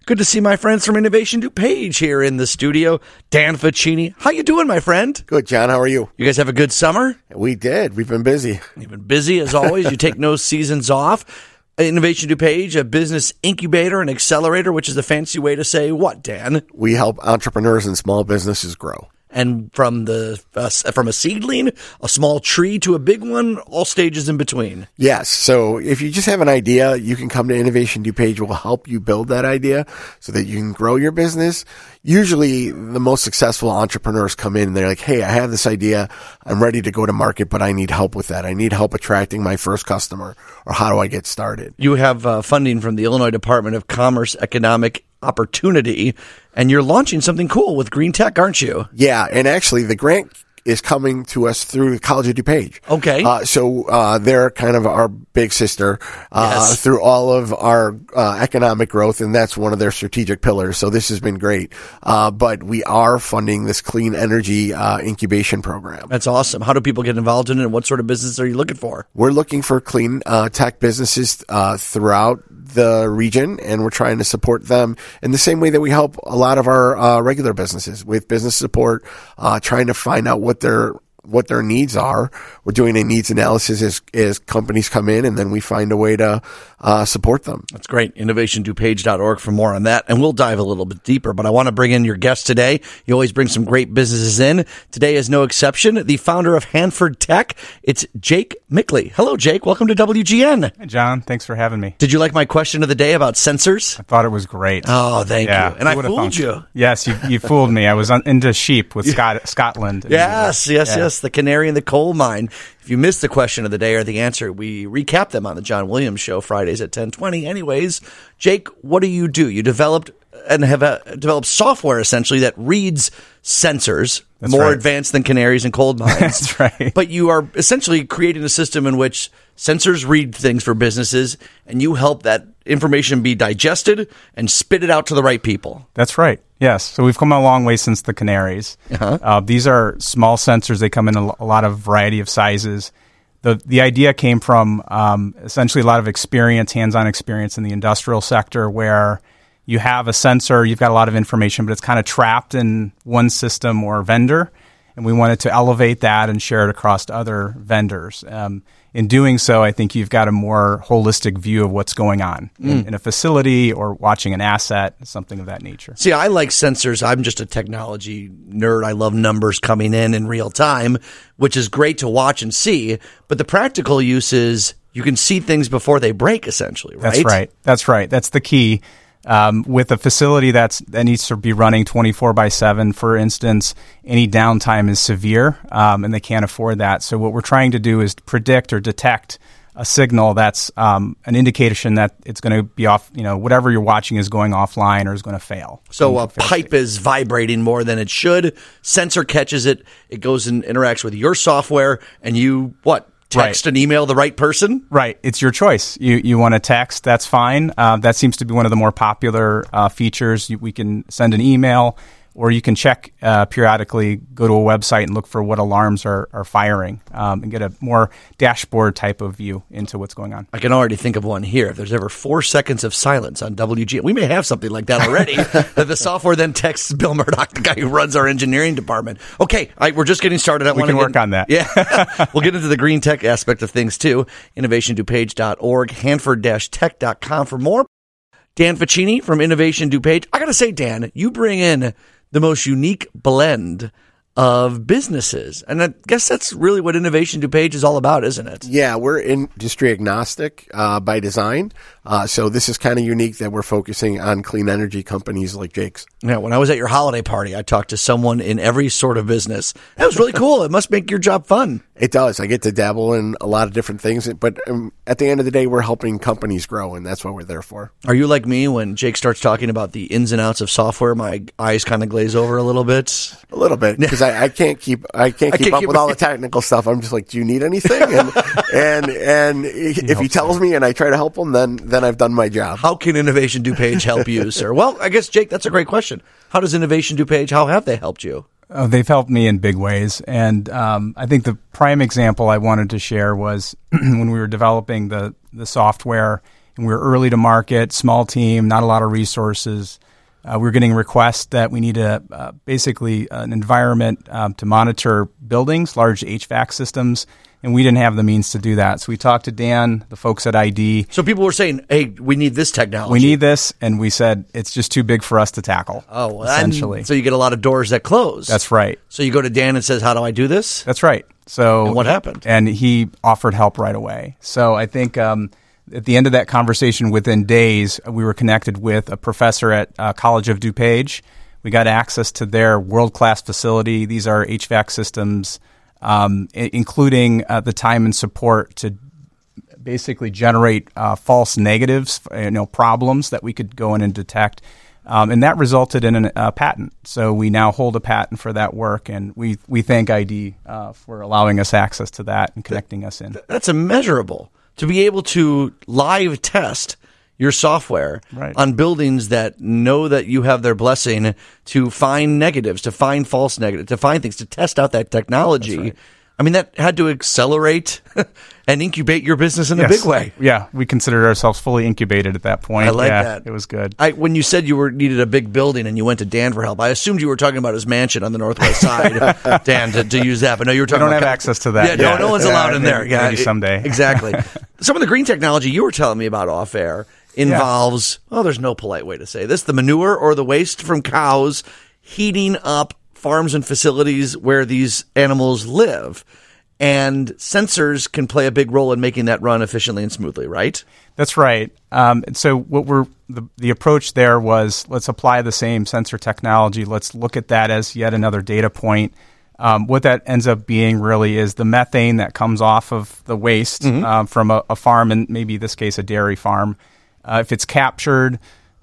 Good to see my friends from Innovation DuPage here in the studio. Dan Ficini, how you doing, my friend? Good, John. How are you? You guys have a good summer? We did. We've been busy. You've been busy as always. You take no seasons off. Innovation DuPage, a business incubator and accelerator, which is a fancy way to say what, Dan? We help entrepreneurs and small businesses grow. And from a seedling, a small tree to a big one, all stages in between. Yes. So if you just have an idea, you can come to Innovation DuPage. We'll help you build that idea so that you can grow your business. Usually the most successful entrepreneurs come in and they're like, hey, I have this idea. I'm ready to go to market, but I need help with that. I need help attracting my first customer, or how do I get started? You have funding from the Illinois Department of Commerce Economic Opportunity, and you're launching something cool with Green Tech, aren't you? Yeah, and actually the grant is coming to us through the College of DuPage. Okay. So they're kind of our big sister Yes. through all of our economic growth, and that's one of their strategic pillars. So this has been great. But we are funding this clean energy incubation program. That's awesome. How do people get involved in it, and what sort of business are you looking for? We're looking for clean tech businesses throughout the region, and we're trying to support them in the same way that we help a lot of our regular businesses with business support, trying to find out what their needs are. We're doing a needs analysis as companies come in, and then we find a way to support them. That's great. InnovationDuPage.org for more on that. And we'll dive a little bit deeper, but I want to bring in your guest today. You always bring some great businesses in. Today is no exception. The founder of Hanford Tech, it's Jake Mickley. Hello, Jake. Welcome to WGN. Hey, John. Thanks for having me. Did you like my question of the day about sensors? I thought it was great. Oh, thank you. And I fooled you. Yes, you fooled me. I was into sheep with Scotland. Yes. The canary in the coal mine. If you missed the question of the day or the answer, we recap them on the John Williams Show Fridays at 10:20. Anyways, Jake, what do? You developed and have developed software essentially that reads sensors, That's more right. advanced than canaries and coal mines. That's right. But you are essentially creating a system in which sensors read things for businesses, and you help that information be digested and spit it out to the right people. That's right. Yes. So we've come a long way since the canaries. Uh-huh. These are small sensors. They come in a lot of variety of sizes. The idea came from essentially a lot of experience, hands-on experience in the industrial sector, where you have a sensor, you've got a lot of information, but it's kind of trapped in one system or vendor, and we wanted to elevate that and share it across to other vendors. In doing so, I think you've got a more holistic view of what's going on in a facility or watching an asset, something of that nature. See, I like sensors. I'm just a technology nerd. I love numbers coming in real time, which is great to watch and see. But the practical use is you can see things before they break, essentially, right? That's right. That's the key. With a facility that needs to be running 24/7, for instance, any downtime is severe, and they can't afford that. So what we're trying to do is predict or detect a signal that's an indication that it's going to be off, whatever you're watching is going offline or is going to fail. So a pipe is vibrating more than it should. Sensor catches it. It goes and interacts with your software, and you, text and email the right person? Right. It's your choice. You want to text, that's fine. That seems to be one of the more popular features. We can send an email, or you can check periodically, go to a website and look for what alarms are firing, and get a more dashboard type of view into what's going on. I can already think of one here. If there's ever 4 seconds of silence on WG, we may have something like that already, that the software then texts Bill Murdoch, the guy who runs our engineering department. Okay, we're just getting started. We can work on that. Yeah. We'll get into the green tech aspect of things too. InnovationDuPage.org, Hanford-Tech.com for more. Dan Ficini from Innovation DuPage. I got to say, Dan, you bring in the most unique blend of businesses. And I guess that's really what Innovation DuPage is all about, isn't it? Yeah, we're industry agnostic by design. So this is kind of unique that we're focusing on clean energy companies like Jake's. Yeah, when I was at your holiday party, I talked to someone in every sort of business. That was really cool. It must make your job fun. It does. I get to dabble in a lot of different things. But at the end of the day, we're helping companies grow, and that's what we're there for. Are you like me when Jake starts talking about the ins and outs of software? My eyes kind of glaze over a little bit. A little bit, because I can't keep up with all the technical stuff. I'm just like, do you need anything? And if he tells me and I try to help him, then I've done my job. How can Innovation DuPage help you, sir? Well, I guess, Jake, that's a great question. How does Innovation DuPage, how have they helped you? They've helped me in big ways. And I think the prime example I wanted to share was when we were developing the software, and we were early to market, small team, not a lot of resources. We were getting requests that we need basically an environment to monitor buildings, large HVAC systems, and we didn't have the means to do that. So we talked to Dan, the folks at ID. So people were saying, hey, we need this technology. We need this, and we said it's just too big for us to tackle, essentially. So you get a lot of doors that close. That's right. So you go to Dan and says, how do I do this? That's right. So and what happened? And he offered help right away. So I think at the end of that conversation, within days, we were connected with a professor at College of DuPage. We got access to their world-class facility. These are HVAC systems, including the time and support to basically generate false negatives, problems that we could go in and detect. And that resulted in a patent. So we now hold a patent for that work, and we thank ID for allowing us access to that and connecting us in. That's immeasurable. To be able to live test your software on buildings that know that you have their blessing to find negatives, to find false negatives, to find things, to test out that technology. Right. I mean, that had to accelerate and incubate your business in a big way. Yeah, we considered ourselves fully incubated at that point. I like that. It was good. When you said you needed a big building and you went to Dan for help, I assumed you were talking about his mansion on the Northwest Side, Dan, to use that. But no, you were talking about... We don't have access to that. Yeah, no one's allowed in there. Maybe someday. Exactly. Some of the green technology you were telling me about off air involves, there's no polite way to say this, the manure or the waste from cows heating up farms and facilities where these animals live. And sensors can play a big role in making that run efficiently and smoothly, right? That's right. So what the approach there was, let's apply the same sensor technology. Let's look at that as yet another data point. What that ends up being really is the methane that comes off of the waste from a farm, and maybe in this case a dairy farm. If it's captured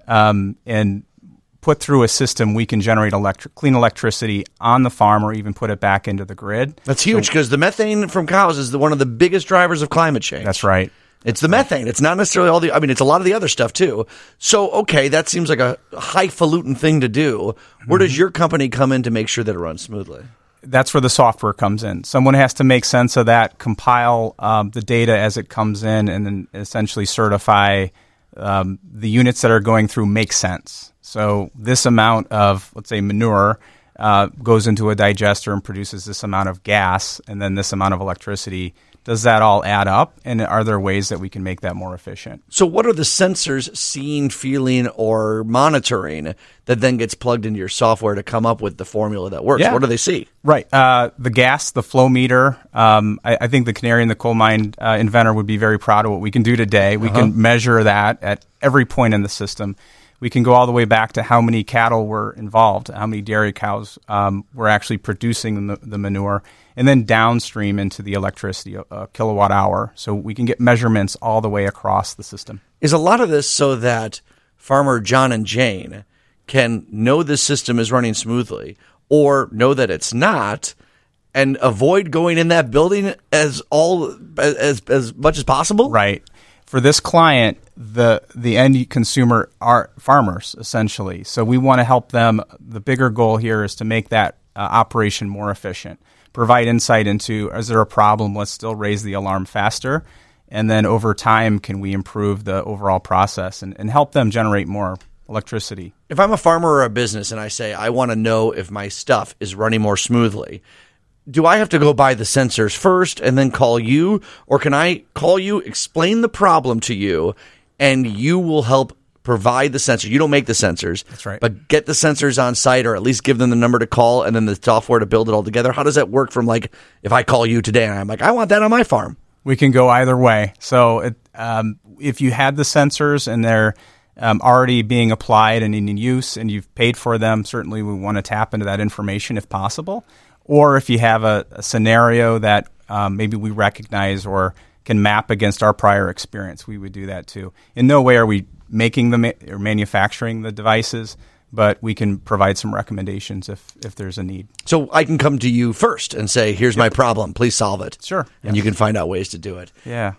and put through a system, we can generate clean electricity on the farm or even put it back into the grid. That's huge because the methane from cows is one of the biggest drivers of climate change. That's right. It's the methane. It's not necessarily it's a lot of the other stuff too. So, okay, that seems like a highfalutin thing to do. Where does your company come in to make sure that it runs smoothly? That's where the software comes in. Someone has to make sense of that, compile the data as it comes in, and then essentially certify the units that are going through make sense. So this amount of, let's say, manure goes into a digester and produces this amount of gas and then this amount of electricity. Does that all add up? And are there ways that we can make that more efficient? So what are the sensors seeing, feeling, or monitoring that then gets plugged into your software to come up with the formula that works? Yeah. What do they see? Right. The gas, the flow meter. I think the canary in the coal mine inventor would be very proud of what we can do today. We can measure that at every point in the system. We can go all the way back to how many cattle were involved, how many dairy cows were actually producing the manure, and then downstream into the electricity, a kilowatt hour. So we can get measurements all the way across the system. Is a lot of this so that farmer John and Jane can know the system is running smoothly or know that it's not and avoid going in that building as much as possible? Right. For this client, the end consumer are farmers, essentially. So we want to help them. The bigger goal here is to make that operation more efficient, provide insight into, is there a problem? Let's still raise the alarm faster. And then over time, can we improve the overall process and help them generate more electricity? If I'm a farmer or a business and I say, I want to know if my stuff is running more smoothly, do I have to go buy the sensors first and then call you? Or can I call you, explain the problem to you, and you will help provide the sensor? You don't make the sensors. That's right. But get the sensors on site or at least give them the number to call and then the software to build it all together. How does that work from if I call you today and I'm like, I want that on my farm? We can go either way. So if you had the sensors and they're already being applied and in use and you've paid for them, certainly we want to tap into that information if possible. Or if you have a scenario that maybe we recognize or can map against our prior experience, we would do that too. In no way are we making or manufacturing the devices, but we can provide some recommendations if there's a need. So I can come to you first and say, here's my problem, please solve it. Sure. And you can find out ways to do it. Yeah.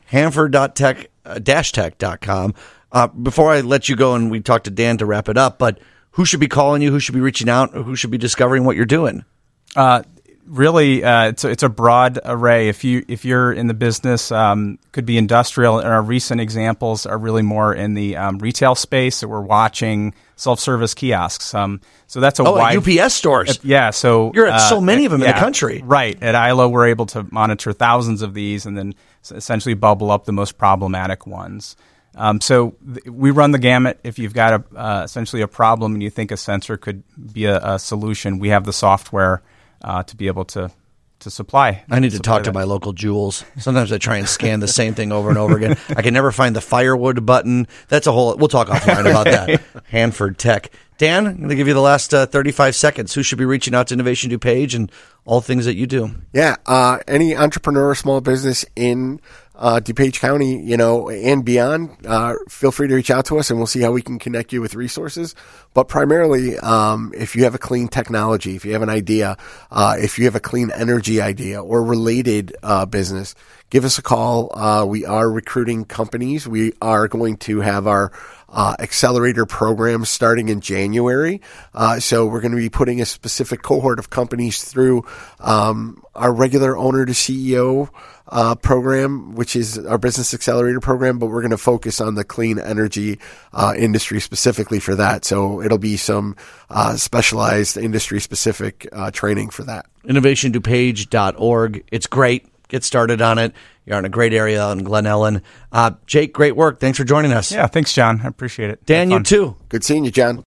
Hanford.tech-tech.com. Before I let you go and we talk to Dan to wrap it up, but who should be calling you? Who should be reaching out? Or who should be discovering what you're doing? Really, it's a broad array. If you're in the business, could be industrial. And our recent examples are really more in the retail space. So we're watching self-service kiosks. So that's a wide UPS stores. Yeah, so you're at so many of them in the country. Right. At ILO, we're able to monitor thousands of these and then essentially bubble up the most problematic ones. We run the gamut. If you've got essentially a problem and you think a sensor could be a solution, we have the software to be able to supply. I need to talk to my local Jules. Sometimes I try and scan the same thing over and over again. I can never find the firewood button. That's we'll talk offline about that. Hanford Tech. Dan, I'm going to give you the last 35 seconds. Who should be reaching out to Innovation DuPage and all things that you do? Yeah, any entrepreneur or small business in DuPage County, and beyond, feel free to reach out to us and we'll see how we can connect you with resources. But primarily, if you have a clean technology, if you have an idea, if you have a clean energy idea or related business, give us a call. We are recruiting companies. We are going to have our accelerator program starting in January. So we're going to be putting a specific cohort of companies through our regular owner to CEO program, which is our business accelerator program, but we're going to focus on the clean energy industry specifically for that. So it'll be some specialized industry specific training for that. InnovationDuPage.org. It's great. Get started on it. You're in a great area in Glen Ellen. Jake, great work. Thanks for joining us. Yeah, thanks, John. I appreciate it. Dan, you too. Good seeing you, John.